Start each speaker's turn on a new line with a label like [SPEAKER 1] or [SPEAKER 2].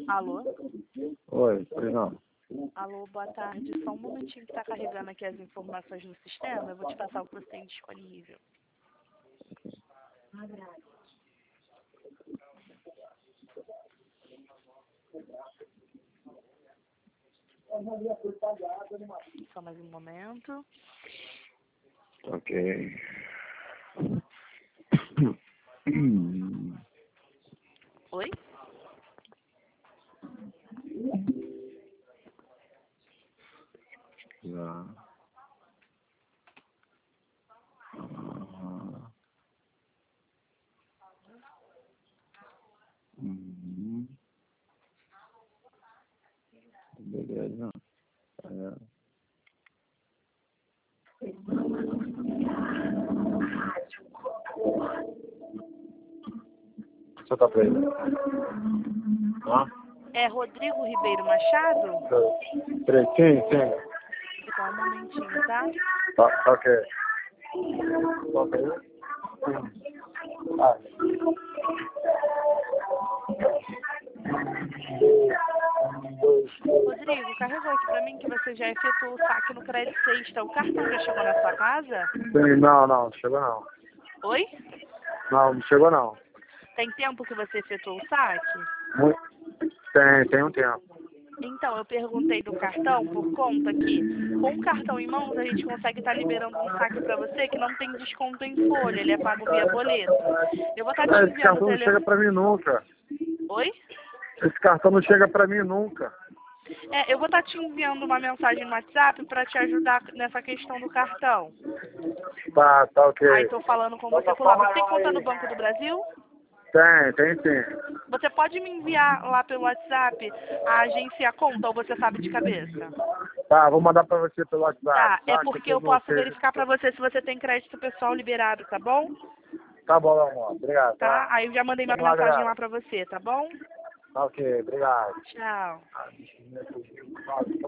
[SPEAKER 1] Alô?
[SPEAKER 2] Oi, pois não.
[SPEAKER 1] Alô, boa tarde. Só um momentinho que está carregando aqui as informações no sistema. Eu vou te passar o que você tem disponível. Só mais um momento.
[SPEAKER 2] Ok.
[SPEAKER 1] Oi?
[SPEAKER 2] Já. Beleza. Você tá preso?
[SPEAKER 1] É Rodrigo Ribeiro Machado?
[SPEAKER 2] Peraí, sim.
[SPEAKER 1] Só um momentinho, tá?
[SPEAKER 2] Tá, ok. Ok. Ah.
[SPEAKER 1] Rodrigo, carregou aqui pra mim que você já efetuou o saque no Crédito Sexta. O cartão já chegou na sua casa?
[SPEAKER 2] Sim, não chegou não.
[SPEAKER 1] Oi?
[SPEAKER 2] Não chegou não.
[SPEAKER 1] Tem tempo que você efetuou o saque?
[SPEAKER 2] Tem um tempo.
[SPEAKER 1] Então, eu perguntei do cartão por conta que, com o cartão em mãos, a gente consegue estar liberando um saque para você que não tem desconto em folha, ele é pago via boleto. Eu vou estar te
[SPEAKER 2] Esse
[SPEAKER 1] enviando o
[SPEAKER 2] cartão não chega
[SPEAKER 1] telefone...
[SPEAKER 2] pra mim nunca.
[SPEAKER 1] Oi?
[SPEAKER 2] Esse cartão não chega pra mim nunca.
[SPEAKER 1] Eu vou estar te enviando uma mensagem no WhatsApp para te ajudar nessa questão do cartão.
[SPEAKER 2] Tá ok.
[SPEAKER 1] Aí estou falando com você por lá. Você tem conta no Banco do Brasil?
[SPEAKER 2] Tem sim.
[SPEAKER 1] Você pode me enviar lá pelo WhatsApp a agência e a conta, ou você sabe de cabeça?
[SPEAKER 2] Tá, vou mandar pra você pelo WhatsApp.
[SPEAKER 1] Tá, é
[SPEAKER 2] Tá,
[SPEAKER 1] porque eu posso verificar pra você se você tem crédito pessoal liberado, tá bom?
[SPEAKER 2] Tá bom, meu amor. Obrigado,
[SPEAKER 1] Tá?
[SPEAKER 2] tá?
[SPEAKER 1] Aí eu já mandei minha
[SPEAKER 2] Vamos lá,
[SPEAKER 1] mensagem
[SPEAKER 2] galera.
[SPEAKER 1] lá pra você, tá bom?
[SPEAKER 2] Tá ok, obrigado.
[SPEAKER 1] Tchau.